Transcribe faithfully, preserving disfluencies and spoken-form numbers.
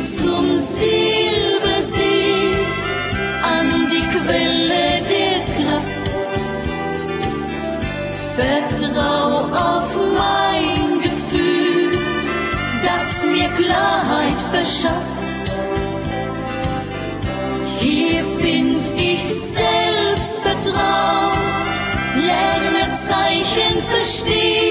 zum Silbersee, an die Quelle der Kraft. Vertrau auf mein Gefühl, das mir Klarheit verschafft. Hier find ich Selbstvertrauen, lerne Zeichen verstehen.